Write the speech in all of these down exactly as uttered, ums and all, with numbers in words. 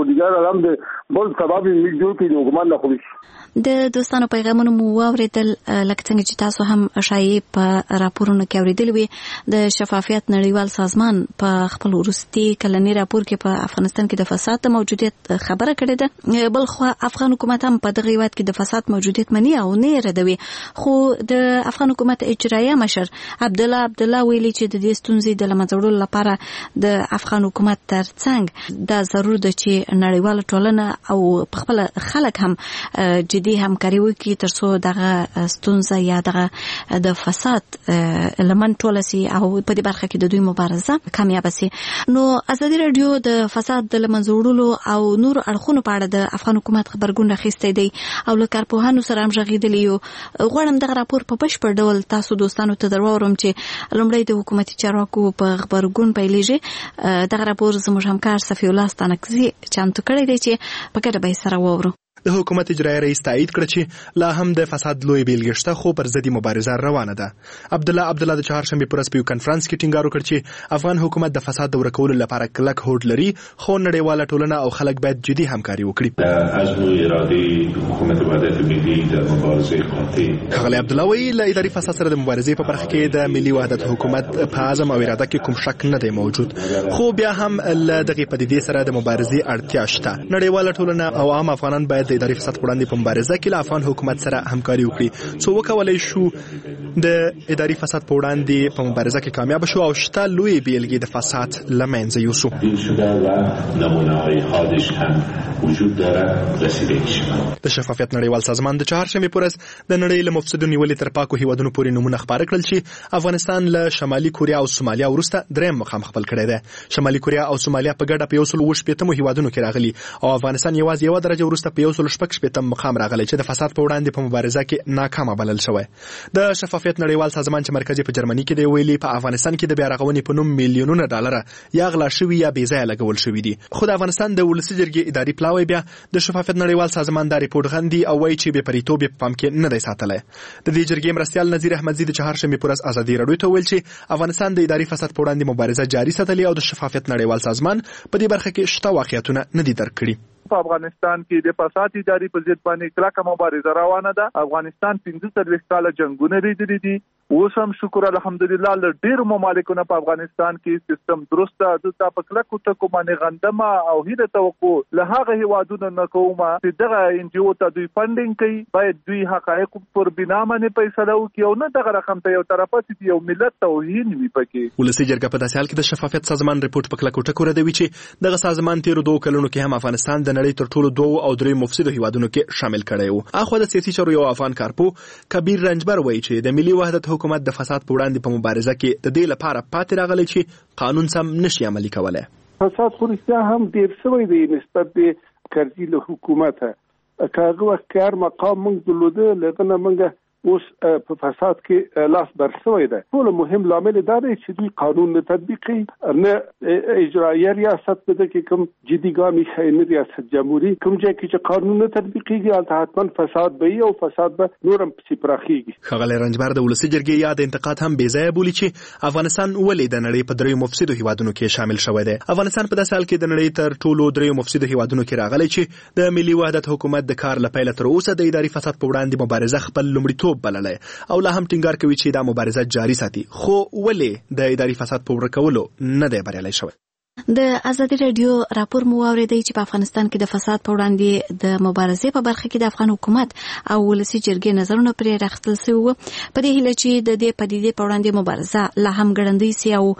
و دیگر هم د بل سبب یې جوړ کړي د حکومت نه خوري. د دوستانو پیغامونه مو واورېدل، لکه څنګه چې تاسو هم شایع په راپورونو کې اورېدل وي. د شفافیت نړیوال سازمان په خپل وروستي کلني راپور کې په افغانستان کې د فساد د موجودیت خبره کړې ده. بل خو افغان حکومت هم په دغه هیواد کې د فساد موجودیت مني او نه ردوي. خو د افغان حکومت اجرایه مشر عبدالله عبدالله ویلي چې د دې ستونزې د له منځه وړلو لپاره د افغان حکومت ترڅنګ دا ضرور ده چې نړیواله ټولنه او په خپل خلک هم جدي همکاري وکړي ترڅو دغه ستونزه یا دغه د فساد لمن ټوله سي او په دې برخه کې د دوی مبارزه کامیاب سي. نو ازادي رادیو د فساد د منځه وړلو او نور اړخونو په اړه د افغان حکومت خبرګون راخیستی دی او له کارپوهانو سره هم غږېدلی یو. غواړم دغه راپور په بشپړ ډول تاسو دوستانو ته درواورم چې لومړی د حکومتي چارواکو په خبرګون پیلېږي. دغه راپور زموږ همکار صفي الله ستانکزي چمتو کړی دی چې په ګډه به یې سره واورو. د حکومت اجرایي رئیس تایید کړ چې لا هم د فساد لوی بیلګې شته خو پر ضد مبارزه روانه ده. عبدالله عبدالله د چهارشنبې په ورځ په یو کنفرانس کې ټینګار وکړ چې افغان حکومت د فساد د ورکولو لپاره کلک هوډ لري خو نړیواله ټولنه او خلک باید جدي همکاري وکړي. عزم و اراده حکومت وحدت ملی در مبارزه قاطع. ښاغلی عبدالله وایي له اداري فساد سره د مبارزې په برخه کې د ملي وحدت حکومت په عزم او اراده کې کوم شک نه دی موجود، خو بیا هم له دغې پدیدې سره د مبارزې اړتیا شته. نړیواله ټولنه او عام افغانان باید د اداري فساد په وړاندې په مبارزه کې له افغان حکومت سره همکاري وکړي. څو وکولای شو د اداري فساد په وړاندې په مبارزه کې کامیاب شو او شته لوی بیلګې د فساد له منځه یوسو. د شفافیت نړیوال سازمان د چهارشنبې په ورځ د نړۍ له مفسدو نیولې تر پاکو هیوادونو پورې نومونه خپاره کړل چې افغانستان له شمالي کوریا او سومالیا وروسته دریم مقام خپل کړی دی. شمالي کوریا او سومالیا په ګډه په یو سل اووه شپېتمو هیوادونو کې راغلي او افغانستان یوازې یوه درجه وروسته په یو سل شپږ شپېتم مقام راغلی چې د فساد په وړاندې په مبارزه کې ناکامه بلل شوی. د شفافیت نړیوال سازمان چې مرکز په جرمني کې دی ویلي په افغانستان کې د بیا رغونې په نوم میلیونونه ډالر یا غلا شوي یا بې ځایه لګول شوي دي. خو د افغانستان د ولسي جرګې اداري پلاوی بیا د شفافیت نړیوال سازمان دا ریپورټ غندي او وایي چې بې پریتوب یې په پام کې نه دی ساتلی. د دې جرګې مرستیال نظیر احمدزي د چهارشنبې په ورځ ازادي راډیو ته وویل چې افغانستان د اداري فساد په وړاندې مبارزه جاري ساتلې او د شفافیت نړیوال سازمان په دې برخه کې شته واقعیتونه نه دي درک کړي. په افغانستان کې د فساد اداري په ضد باندې کلکه مبارزه روانه ده. افغانستان پنځه څلوېښت کاله جنګونه لیدلي دي. اوس هم شکر الحمدلله له ډېرو ممالکو په افغانستان کې سیستم درست ده. دلته په کلکو ټکو باندې غندمه او هیله توقع له هغه هیوادونو نه کومه چې دغه ان جی او ته دوی فنډینګ کوي باید دوی حقایق پر بنا باندې فیصله وکړي او نه دغه رقم ته یو طرفه چې یو ملت توهین وي پکې. ولسي جرګه په داسې حال کې د شفافیت سازمان ریپورټ په کلکو ټکو ردوي چې دغه سازمان تیرو دوه کلونو کې هم افغانستان د نړۍ تر ټولو دوه او درې مفسدو هیوادونو کې شامل کړی و. اخو د سیاسي چارو یو افغان کارپو کبیر رنجبر وایي چې د ملي وحدت حکومت د فساد په وړاندې په مبارزه کې د دې لپاره پاتې راغلی چې قانون سم نشي عملي کولای. فساد خو رښتیا هم ډېر شوی دی نسبت د کرزي له حکومته. که هغه وخت کار مقام موږ درلوده له هغه نه موږ اوس په فساد کې لاس بر شوی دی. ټول مهم لامل دا دی چې دوی قانون نه تطبیق کوي، نه اجرایه ریاست په دې کې کوم جدي ګامې ښیي، نه ریاست جمهوري. کوم ځای کې چې قانون نه تطبیق کېږي هلته حتما فساد به وي او فساد به نور هم پسې پراخېږي. ښاغلی رنجبر د ولسي جرګې یاد انتقاد هم بې ځایه بولي چې افغانستان ولې د نړۍ په دریو مفسدو هیوادونو کې شامل شوی دی. افغانستان په داسې حال کې د نړۍ تر ټولو دریو مفسدو هیوادونو کې راغلی چې د ملي وحدت حکومت د کار له پیله تر اوسه د اداري فساد په وړاندې مبارزه خپل لومړیتوب بللی او لا هم ټینګار کوي چې دا مبارزه جاري ساتي. خو ولې د اداري فساد په ورکولو نه دی بریالی شوی؟ د ازادي رادیو راپور مو واورېدی چې په افغانستان کې د فساد په وړاندې د مبارزې په برخه کې د افغان حکومت او ولسي جرګې نظرونه پرې راخستل شوي وو په دې هیله چې د دې پدیدې په وړاندې مبارزه لا هم ګړندۍ سي او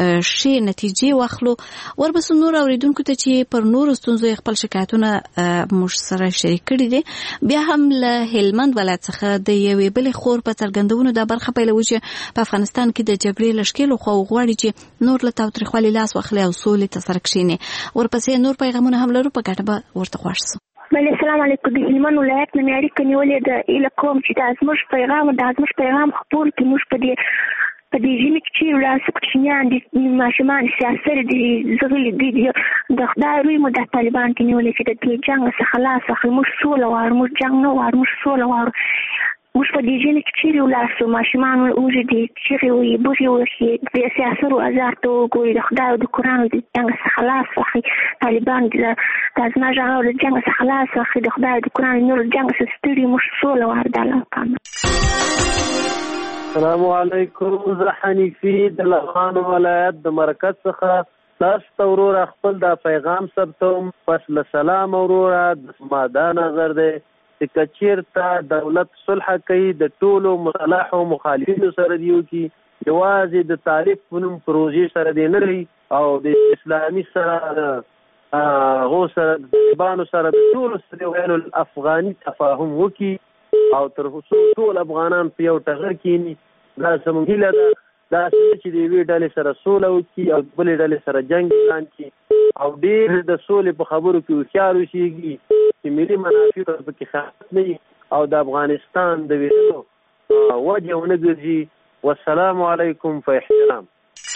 ښې نتیجې واخلو. ورپسې نور اورېدونکو ته چې پر نورو ستونزو خپل شکایتونه موږ سره شریک کړي دي. بیا هم له هلمند ولایت څخه د یوې بلې خور په څرګندونو دا برخه پیلوي چې په افغانستان کې د جګړې له ښکېلو خواو غواړي چې نور له تاوتریخوالي لاس واخلي او سولې ته سره کښېني. ورپسې نور پیغامونه هم لرو، په ګټه به ورته خوښ سو. بله السلام علیکم. د هلمند ولایت نه مې اړیکه نیولې ده. هیله کوم چې دا زموږ پیغام دا زموږ پیغام خپور کړي. موږ په دې په دې ژمي کې چې ولاړ کوچنیان دي، ماشومان سیاسر دي، زغلي دي، د خدای روی مو د طالبان کې نیولې چې د دې جنګ څخه خلاص اخلي. موږ سوله غواړو، موږ جنګ نه غواړو، موږ سوله غواړو. موږ په دې ژمي کې چیرې ولاړ شو، ماشومان وږدي، چیغې وایي، بوغې وهي، د سیاسر وزار ته وګوري، د خدای او د قرآن د جنګ څخه خلاص واخلي، طالبان د زما ژغ او د جنګ څخه خلاص واخلي، د خدای او د قرآن نور جنګ څخه ستړي، موږ سوله غواړو. الله وکړي. السلام علیکم. زه حنیفي د لغمان ولایت د مرکز څخه تاسو ته وروره خپل دا پیغام ثبتوم. پس له سلام وروره زما دا نظر دی چې که چېرته دولت صلح کوي د ټولو مصالحو مخالفینو سره دې وکړي، یوازې د تعریف په نوم پروژې سره دې نه لري او د اسلامي سره د هغو سره د طالبانو سره د ټولو سره ویلو افغاني تفاهم وکړي او تر څو ټول افغانان په یو ټغر کښېني. دا زموږ هیله ده، دا چې د یوې ډلې سره سوله وکړي او بلې ډلې سره جنګ اعلان کړي او ډېر د سولې په خبرو کې هوښیار اوسېږي چې ملي منافع ته پکې خیانت نه وي او د افغانستان د ویشلو وجه ونه ګرځي. والسلام علیکم. په احترام.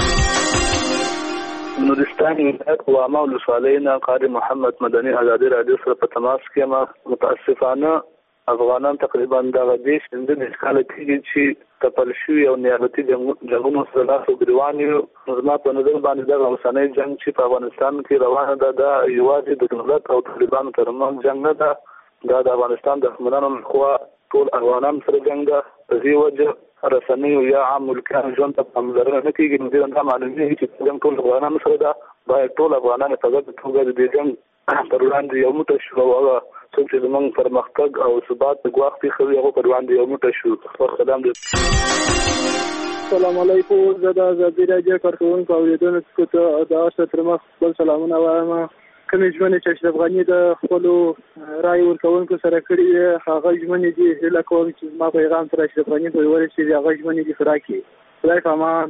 نورستان ولایت واما ولسوالۍ نه قاری محمد مدني ازادي راډیو سره په تماس کې یم. متاسفانه افغانان تقریبا دغه دیش پنځه کاله کېږي چې تپل شوي او نیابتي جنګونو سره لاس او ګریوان یو. زما په نظر باندې دغه اوسنی جنګ چې په افغانستان کې روانه ده دا یوازې د دولت او طالبانو ترمنځ جنګ نه ده، دا د افغانستان د حکومتانو لخوا ټول افغانان سره جنګ ده. په دې وجه رسنیو یا عام ملکیانو ژوند ته پاملرنه نه کېږي. نو دې دا معلومېږي چې جنګ ټول افغانانو سره ده. باید ټول افغانان په ګډه توګه د دې جنګ پر وړاندې یو موټی شو او هغه څوک چې زموږ پرمختګ او ثبات ته ګواښ پېښوي هغه پر وړاندې یو موټی شو. خپل سلام دی. السلام علیکم. زه د ازادي راډیو کارکوونکو او اورېدونکو ته د هر تر مخ خپل سلامونه وایم. کومې ژمنې چې اشرف غني د خپلو رایې ورکوونکو سره کړي وي هغه ژمنې دي. هیله کوم چې زما پیغام تر اشرف غني پورې ورسېږي، هغه ژمنې دي پوره کړي. خدای په امان.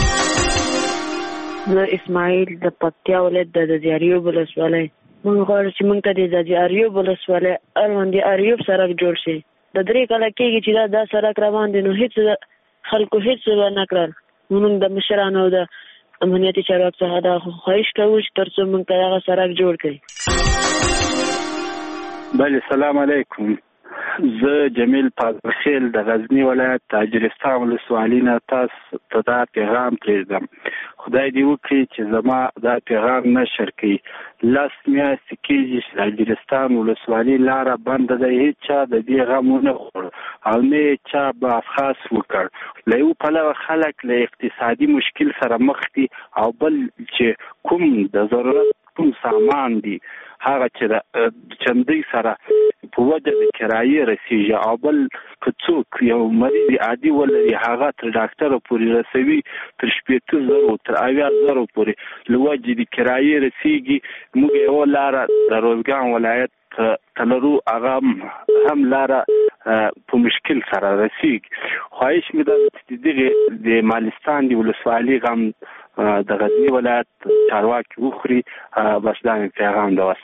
زه اسماعیل د پکتیا ولایت د ځاځي ولسوالۍ. موږ غواړو چې موږ ته د ځاځي ولسوالۍ اړوند د اریوب سړک جوړ شي. د درې کاله کېږي چې دا دا سړک روان دی، نو هېڅ خلکو هېڅ ونه کړل. موږ د مشرانو د امنیتي چارواکو څخه دا خواهش کوو چې تر څو موږ ته هغه سړک جوړ کړي. بله سلام علیکم. زه جمیل پاکخیل د غزنی ولایت تاجرستان ولسوالۍ نه تاسو ته دا پیغام پرېږدم. خدای دې وکړي چې زما دا پیغام نشر کړي. لس میاشتې کېږي چې تاجرستان ولسوالۍ لاره بنده ده، هېڅ چا د دې غم ونه خوړ او نه یې چا به افخاص وکړ. له یو پلوه خلک له اقتصادي مشکل سره مخ دي او بل چې کوم د ضرورت کوم سامان دي هغه چې د چندۍ سره په وجه د کرایې رسیږي او بل که څوک یو مریض عادي ولري هغه تر ډاکټره پورې رسوي تر شپېته زرو تر اویا زرو پورې له وجې د کرایې رسیږي. موږ یوه لاره د روزګان ولایت ته لرو، هغه هم لاره په مشکل سره رسیږي. خواهش مې ده چې دغې د مالستان د ولسوالۍ غم د غزنی ولایت چارواکي وخوري. بس دا مې پیغام ده.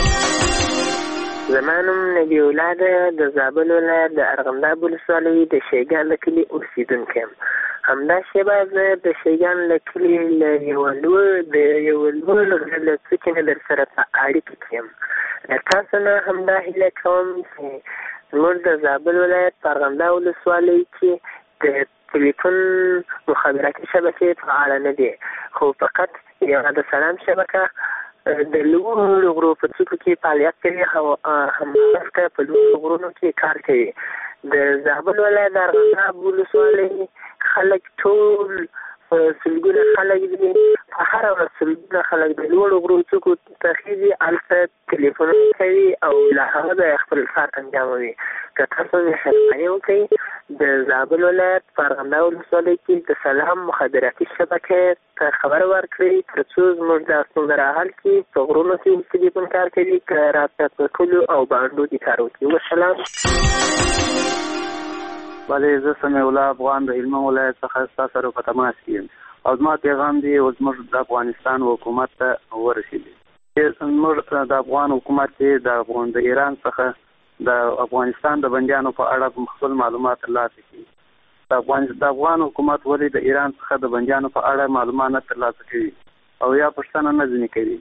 زما نوم نبی الله ده، د زابل ولایت د ارغنداب ولسوالۍ د شیګان د کلي اوسېدونکی یم. همداشبه زه د شیګان له کلي له یوه لوړ د یوه لوړ غره له څوکې نه در سره په اړیکه کې یم. له تاسو نه همدا هیله کوم چې زموږ د زابل ولایت په ارغنداب ولسوالۍ کې د ټلیفون مخابراتي شبکې فعاله نه دي، خو فقط یوه د سلام شبکه د لوړو غرو په څوکو کې فعالیت کوي او همداسې په لوړو غرونو کې کار کوي. د زابل ولایت د ارغنداب ولسوالۍ خلک ټول سلګونه خلک دي، په هره ورځ سلګونه خلک د لوړو غرو څوکو ته خېږي، هلته تلیفونونه کوي او له هغه د خپل کار انجاموي. که تاسو مهرباني وکړئ د زابل ولایت په ارغنداب ولسوالۍ کې د سلام مخابراتي شبکې ته خبر ورکړئ تر څو زموږ دا ستونزه راحل کړي. په غرونو کې ټلیفون کار کوي، که رابطه په کلیو او بانډو دې کار وکړي. وسلام. بله زه سمیع الله افغان د هلمند ولایت څخه ستا سره په تماس کې یم او زما پیغام دی او زموږ د افغانستان حکومت ته ورسېدي. زموږ د افغان حکومت چې د افغان د ایران څخه د افغانستان د بندیانو په اړه خپل معلومات ترلاسه کړي. د افغان د افغان حکومت ولې د ایران څخه د بندیانو په اړه معلومات ترلاسه کوي او یا پوښتنه نه ځنې کوي؟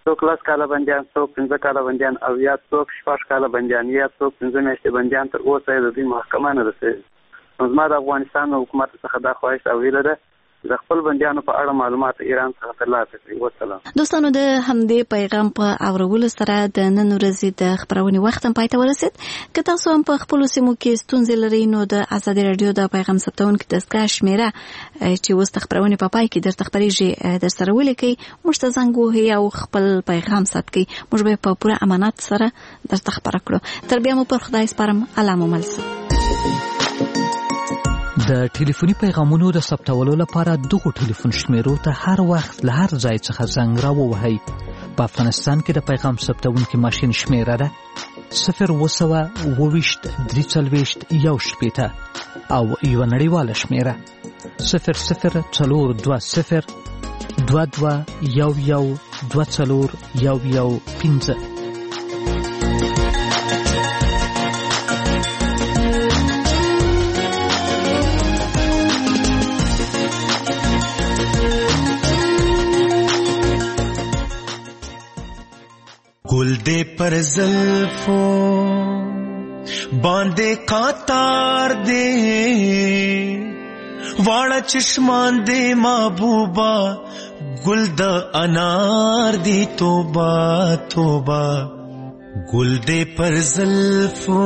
څوک لس کاله بندیان، څوک پنځه کاله بندیان او یا څوک شپږ کاله بندیان یا څوک پنځه میاشتې بندیان. تر اوسه یې د دوی محکمه نه رسېږي. نو زما د افغانستان حکومت څخه دا خواهش او هیله ده د خپل بندیانو په اړه معلومات ایران څخه ترلاسه کړي. وسلام. دوستانو د همدې پیغام په اورولو سره د نن ورځې د خبرونې وخت هم پای ته ورسید. که تاسو هم په خپلو سیمو کې ستونزې لرئ نو د ازادي راډیو د پیغام ثبتونکو دستګاه شمیره چې اوس د خبرونې په پای کې درته خبرېږي در سره ولیکئ، موږ ته زنګ ووهئ او خپل پیغام ثبت کړئ. موږ به په پوره امانت سره درته خبره کړو. تر بیا مو پر خدای سپارم. الله مو مل شه. د ټلیفوني پیغامونو د ثبتولو لپاره دغه ټلیفون شمیرو ته هر وخت له هر ځای څخه زنګ راووهئ. په افغانستان کې د پیغام ثبتونکي ماشین شمیره ده صفر اووه سوه اووه ویشت درې څلوېښت یو شپېته او یوه نړیواله شمیره صفر صفر څلور دوه صفر دوه دوه یو یو دوه څلور یو یو پنځه. گل دے پر زلفوں باندے قطار دے واڑا چشمان دے محبوبہ گل دا انار دی توبہ توبہ گل دے پر زلفوں.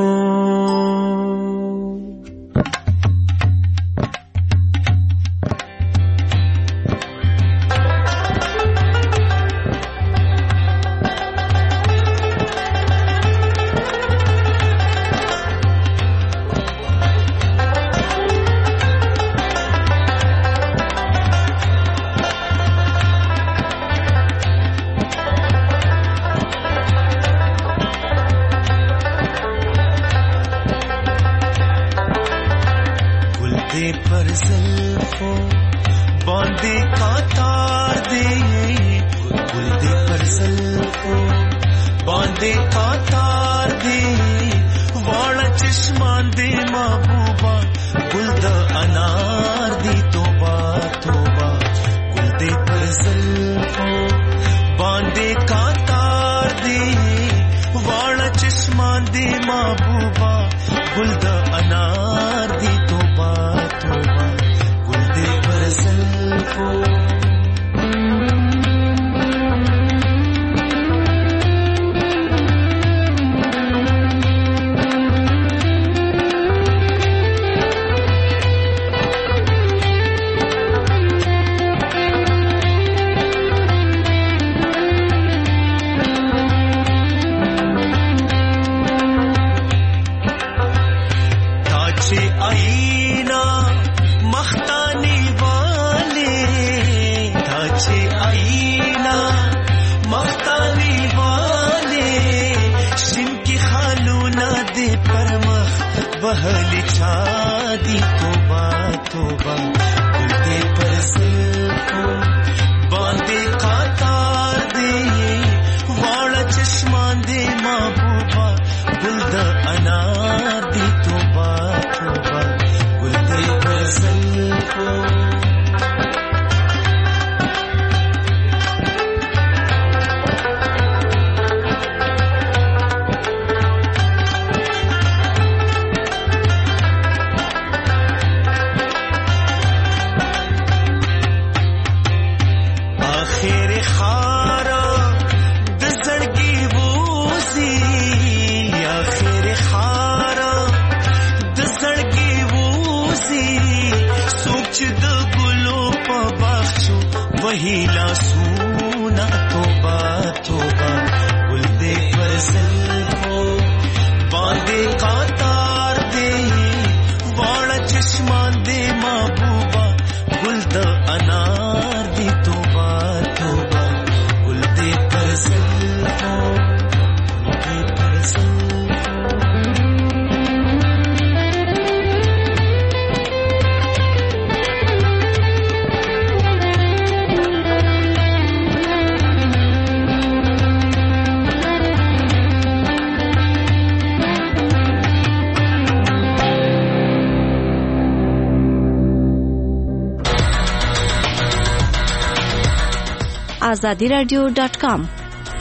azadi radio dot com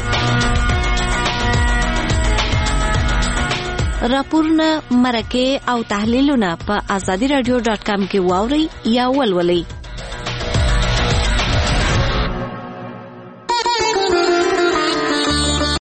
راپورونه مرکه او تحلیلونه په آزادي رادیو ډاټ کام کې واوري یا ولولئ.